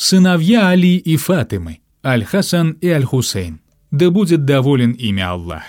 Сыновья Али и Фатимы, Аль-Хасан и Аль-Хусейн. Да будет доволен ими Аллах.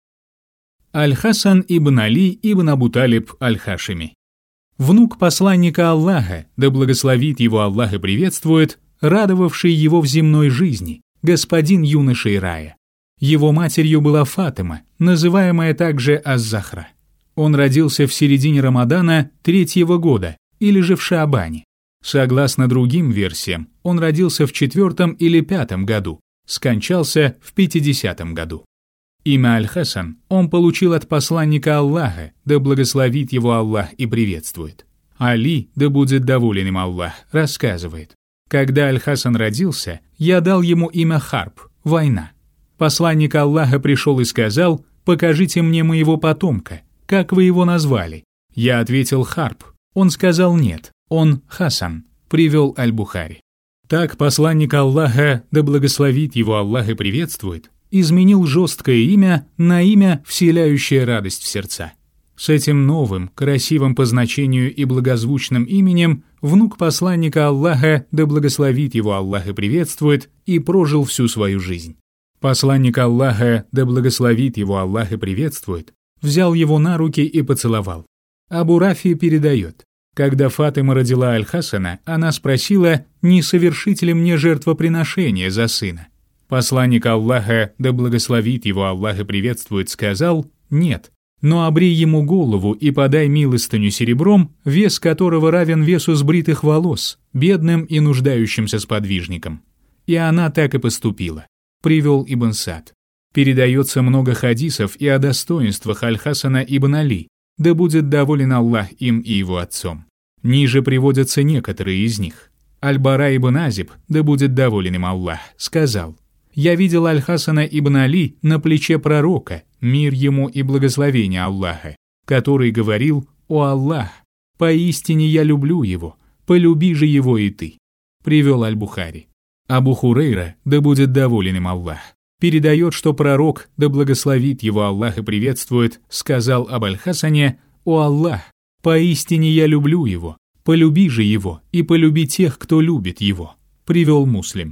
Аль-Хасан ибн Али ибн Абу Талиб Аль-Хашими. Внук посланника Аллаха, да благословит его Аллах и приветствует, радовавший его в земной жизни, господин юношей рая. Его матерью была Фатима, называемая также Аз-Захра. Он родился в середине Рамадана 3-го года, или же в Шаабане. Согласно другим версиям, он родился в 4-м или 5-м году, скончался в 50-м году. Имя Аль-Хасан он получил от посланника Аллаха, да благословит его Аллах и приветствует. Али, да будет доволен им Аллах, рассказывает: «Когда Аль-Хасан родился, я дал ему имя Харб, война. Посланник Аллаха пришел и сказал: покажите мне моего потомка, как вы его назвали? Я ответил Харб. Он сказал нет, он Хасан», привел Аль-Бухари. Так посланник Аллаха, да благословит его Аллах и приветствует, изменил жесткое имя на имя, вселяющее радость в сердца. С этим новым, красивым по значению и благозвучным именем внук посланника Аллаха, да благословит его Аллах и приветствует, и прожил всю свою жизнь. Посланник Аллаха, да благословит его Аллах и приветствует, взял его на руки и поцеловал. Абу Рафи передает: когда Фатима родила Аль-Хасана, она спросила, не совершить ли мне жертвоприношение за сына. Посланник Аллаха, да благословит его Аллах и приветствует, сказал: нет, но обрей ему голову и подай милостыню серебром, вес которого равен весу сбритых волос, бедным и нуждающимся сподвижникам. И она так и поступила, привел Ибн Сад. Передается много хадисов и о достоинствах Аль-Хасана ибн Али, да будет доволен Аллах им и его отцом. Ниже приводятся некоторые из них. Аль-Бара ибн Азиб, да будет доволен им Аллах, сказал: «Я видел Аль-Хасана ибн Али на плече пророка, мир ему и благословение Аллаха, который говорил: «О Аллах, поистине я люблю его, полюби же его и ты», привел Аль-Бухари. Абу Хурейра, да будет доволен им Аллах, передает, что пророк, да благословит его Аллах и приветствует, сказал об Аль-Хасане: «О Аллах, поистине я люблю его, полюби же его и полюби тех, кто любит его», привел Муслим.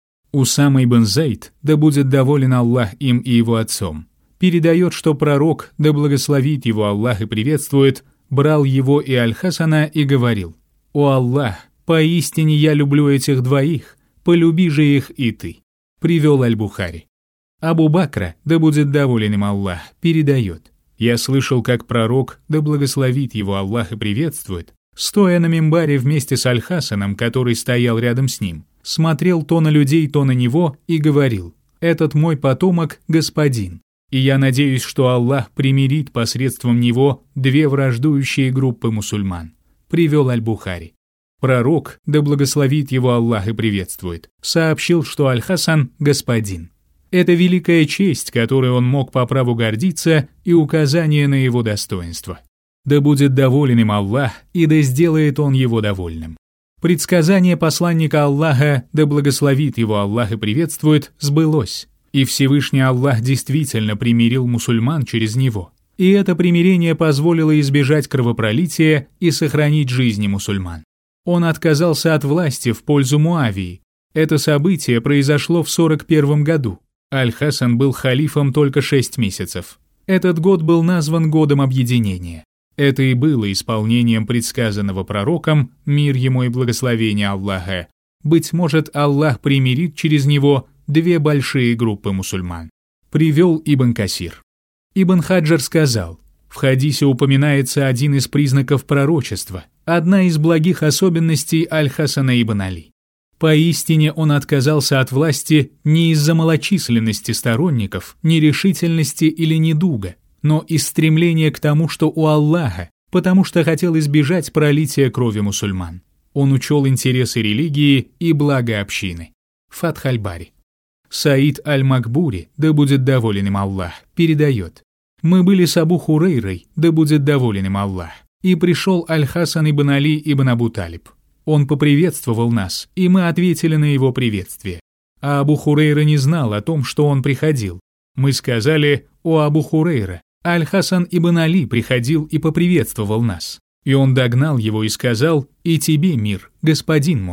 Усама ибн Зайд, да будет доволен Аллах им и его отцом, передает, что пророк, да благословит его Аллах и приветствует, брал его и Аль-Хасана и говорил: «О Аллах, поистине я люблю этих двоих, полюби же их и ты», привел Аль-Бухари. Абу Бакра, да будет доволен им Аллах, передает: «Я слышал, как пророк, да благословит его Аллах и приветствует, стоя на мимбаре вместе с Аль-Хасаном, который стоял рядом с ним, смотрел то на людей, то на него и говорил: этот мой потомок, господин, и я надеюсь, что Аллах примирит посредством него две враждующие группы мусульман», привел Аль-Бухари. Пророк, да благословит его Аллах и приветствует, сообщил, что Аль-Хасан – господин. Это великая честь, которой он мог по праву гордиться, и указание на его достоинство. Да будет доволен им Аллах, и да сделает он его довольным. Предсказание посланника Аллаха, да благословит его Аллах и приветствует, сбылось, и Всевышний Аллах действительно примирил мусульман через него, и это примирение позволило избежать кровопролития и сохранить жизни мусульман. Он отказался от власти в пользу Муавии. Это событие произошло в 41 году. Аль-Хасан был халифом только 6 месяцев. Этот год был назван годом объединения. Это и было исполнением предсказанного пророком, мир ему и благословение Аллаха. Быть может, Аллах примирит через него две большие группы мусульман. Привел Ибн Касир. Ибн Хаджар сказал: в хадисе упоминается один из признаков пророчества, одна из благих особенностей Аль-Хасана ибн Али. Поистине он отказался от власти не из-за малочисленности сторонников, нерешительности или недуга, но из стремления к тому, что у Аллаха, потому что хотел избежать пролития крови мусульман. Он учел интересы религии и благо общины. Фатх аль-Бари. Саид аль-Макбури, да будет доволен им Аллах, передает: «Мы были с Абу Хурейрой, да будет доволен им Аллах, и пришел Аль-Хасан ибн Али ибн Абу Талиб. Он поприветствовал нас, и мы ответили на его приветствие. А Абу Хурейра не знал о том, что он приходил. Мы сказали: «О Абу Хурейра, Аль-Хасан ибн Али приходил и поприветствовал нас». И он догнал его и сказал: «И тебе мир, господин мой».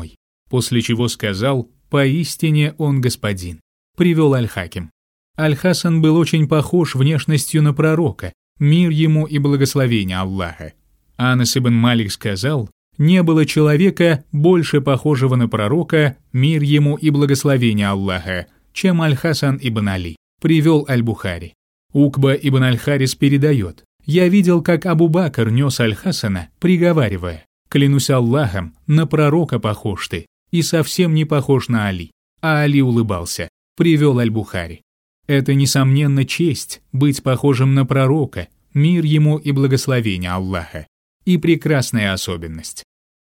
после чего сказал: «Поистине он господин». Привел Аль-Хаким. Аль-Хасан был очень похож внешностью на пророка, мир ему и благословение Аллаха. Анас ибн Малик сказал: «Не было человека, больше похожего на пророка, мир ему и благословение Аллаха, чем Аль-Хасан ибн Али». Привел Аль-Бухари. Укба ибн Аль-Харис передает: «Я видел, как Абу-Бакр нес Аль-Хасана, приговаривая: клянусь Аллахом, на пророка похож ты, и совсем не похож на Али». А Али улыбался. Привел Аль-Бухари. Это, несомненно, честь быть похожим на пророка, мир ему и благословение Аллаха, и прекрасная особенность.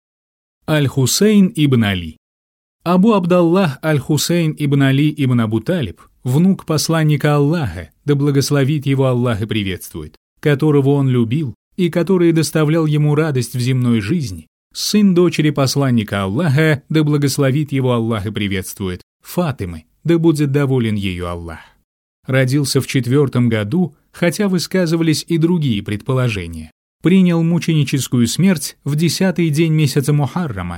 Аль-Хусейн ибн Али. Абу Абдаллах Аль-Хусейн ибн Али ибн Абу Талиб, внук посланника Аллаха, да благословит его Аллах и приветствует, которого он любил и который доставлял ему радость в земной жизни, сын дочери посланника Аллаха, да благословит его Аллах и приветствует, Фатимы, да будет доволен ею Аллах. Родился в 4 году, хотя высказывались и другие предположения. Принял мученическую смерть в 10-й день месяца Мухаррама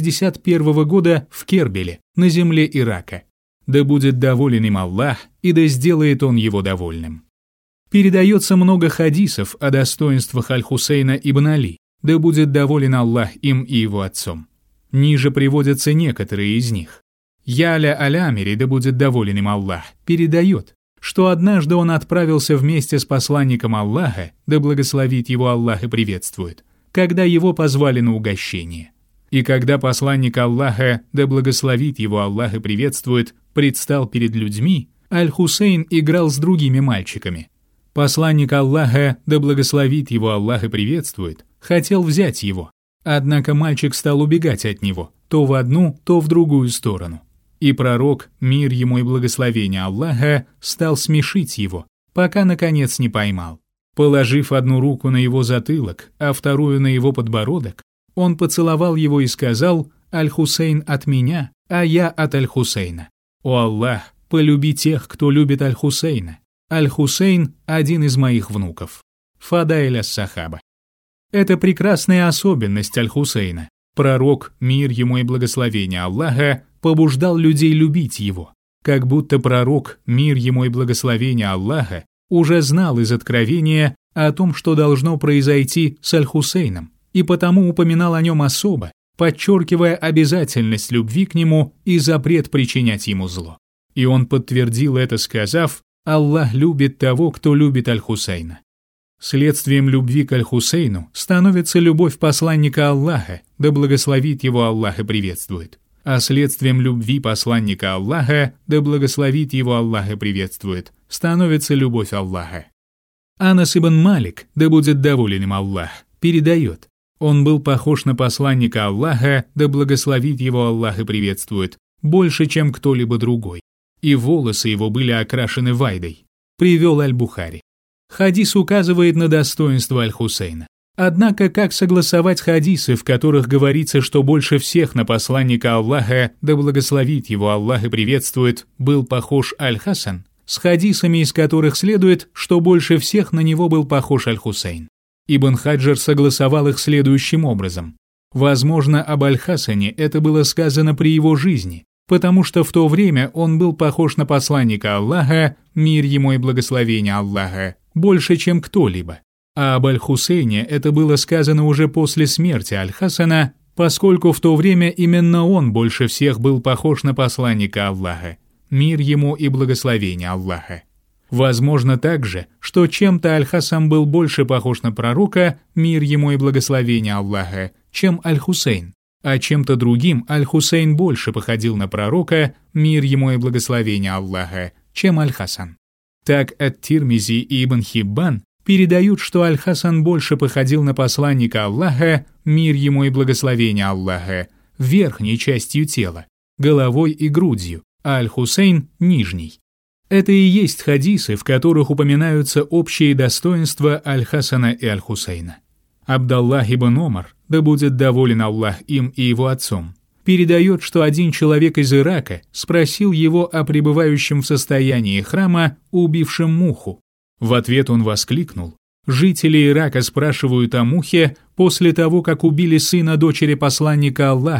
61 года в Кербеле, на земле Ирака. Да будет доволен им Аллах, и да сделает он его довольным. Передается много хадисов о достоинствах Аль-Хусейна ибн Али, да будет доволен Аллах им и его отцом. Ниже приводятся некоторые из них. Яля Аль-Амири, да будет доволен им Аллах, передает, что однажды он отправился вместе с посланником Аллаха, да благословит его Аллах и приветствует, когда его позвали на угощение. И когда посланник Аллаха, да благословит его Аллах и приветствует, предстал перед людьми, Аль-Хусейн играл с другими мальчиками. Посланник Аллаха, да благословит его Аллах и приветствует, хотел взять его, однако мальчик стал убегать от него, то в одну, то в другую сторону. И пророк, мир ему и благословение Аллаха, стал смешить его, пока наконец не поймал. Положив одну руку на его затылок, а вторую на его подбородок, он поцеловал его и сказал: «Аль-Хусейн от меня, а я от Аль-Хусейна. О Аллах, полюби тех, кто любит Аль-Хусейна. Аль-Хусейн – один из моих внуков». Фадаиль ас-Сахаба. Это прекрасная особенность Аль-Хусейна. Пророк, мир ему и благословение Аллаха, побуждал людей любить его, как будто пророк, мир ему и благословение Аллаха, уже знал из откровения о том, что должно произойти с Аль-Хусейном, и потому упоминал о нем особо, подчеркивая обязательность любви к нему и запрет причинять ему зло. И он подтвердил это, сказав: «Аллах любит того, кто любит Аль-Хусейна». Следствием любви к Аль-Хусейну становится любовь посланника Аллаха, да благословит его Аллах и приветствует. А следствием любви посланника Аллаха, да благословит его Аллах и приветствует, становится любовь Аллаха. Анас ибн Малик, да будет доволен им Аллах, передает: он был похож на посланника Аллаха, да благословит его Аллах и приветствует, больше, чем кто-либо другой, и волосы его были окрашены вайдой. Привел Аль-Бухари. Хадис указывает на достоинство Аль-Хусейна. Однако как согласовать хадисы, в которых говорится, что больше всех на посланника Аллаха, да благословит его Аллах и приветствует, был похож Аль-Хасан, с хадисами, из которых следует, что больше всех на него был похож Аль-Хусейн? Ибн Хаджар согласовал их следующим образом. Возможно, об Аль-Хасане это было сказано при его жизни, потому что в то время он был похож на посланника Аллаха, мир ему и благословение Аллаха, больше, чем кто-либо. А об Аль-Хусейне это было сказано уже после смерти Аль-Хасана, поскольку в то время именно он больше всех был похож на посланника Аллаха, мир ему и благословение Аллаха. Возможно также, что чем-то Аль-Хасан был больше похож на пророка, мир ему и благословение Аллаха, чем Аль-Хусейн, а чем-то другим Аль-Хусейн больше походил на пророка, мир ему и благословение Аллаха, чем Аль-Хасан. Так Ат-Тирмизи и Ибн Хиббан передают, что Аль-Хасан больше походил на посланника Аллаха, мир ему и благословение Аллаха, верхней частью тела, головой и грудью, а Аль-Хусейн – нижней. Это и есть хадисы, в которых упоминаются общие достоинства Аль-Хасана и Аль-Хусейна. Абдаллах ибн Омар, да будет доволен Аллах им и его отцом, передает, что один человек из Ирака спросил его о пребывающем в состоянии храма, убившем муху. В ответ он воскликнул: «Жители Ирака спрашивают о мухе после того, как убили сына дочери посланника Аллаха,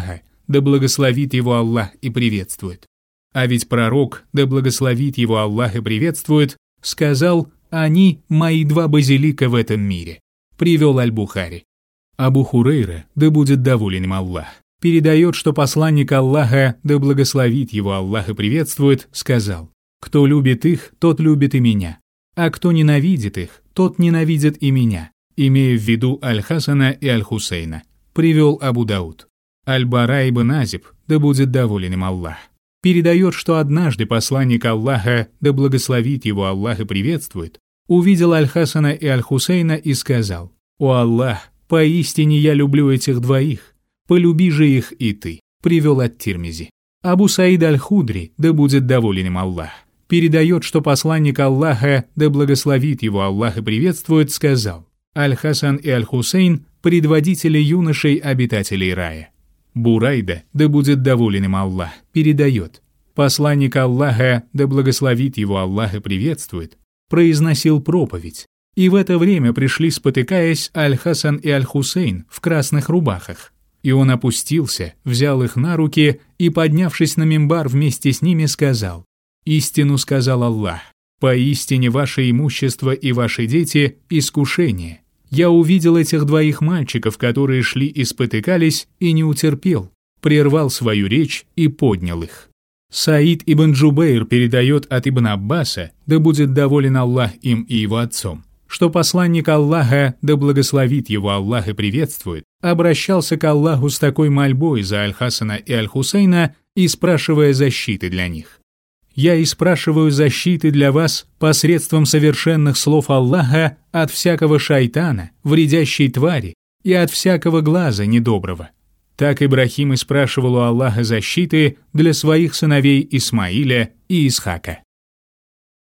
да благословит его Аллах и приветствует. А ведь пророк, да благословит его Аллах и приветствует, сказал: «Они мои два базилика в этом мире», привел Аль-Бухари. Абу Хурейра, да будет доволен им Аллах, передает, что посланник Аллаха, да благословит его Аллах и приветствует, сказал: «Кто любит их, тот любит и меня, а кто ненавидит их, тот ненавидит и меня», имея в виду Аль-Хасана и Аль-Хусейна, привел Абу Дауд. Аль-Бара ибн Азиб, да будет доволен им Аллах, передает, что однажды посланник Аллаха, да благословит его Аллах и приветствует, увидел Аль-Хасана и Аль-Хусейна и сказал: «О Аллах, поистине я люблю этих двоих, полюби же их и ты», привел ат-Тирмизи. Абу Саид Аль-Худри, да будет доволен им Аллах, передает, что посланник Аллаха, да благословит его Аллах и приветствует, сказал: «Аль-Хасан и Аль-Хусейн – предводители юношей обитателей рая». Бурайда, да будет доволен им Аллах, передает: посланник Аллаха, да благословит его Аллах и приветствует, произносил проповедь, и в это время пришли, спотыкаясь, Аль-Хасан и Аль-Хусейн в красных рубахах. И он опустился, взял их на руки и, поднявшись на мимбар вместе с ними, сказал: «Истину сказал Аллах, поистине ваше имущество и ваши дети – искушение. Я увидел этих двоих мальчиков, которые шли и спотыкались, и не утерпел, прервал свою речь и поднял их». Саид ибн Джубейр передает от Ибн Аббаса, да будет доволен Аллах им и его отцом, что посланник Аллаха, да благословит его Аллах и приветствует, обращался к Аллаху с такой мольбой за Аль-Хасана и Аль-Хусейна и спрашивая защиты для них: «Я и спрашиваю защиты для вас посредством совершенных слов Аллаха от всякого шайтана, вредящей твари, и от всякого глаза недоброго». Так Ибрахим и спрашивал у Аллаха защиты для своих сыновей Исмаиля и Исхака.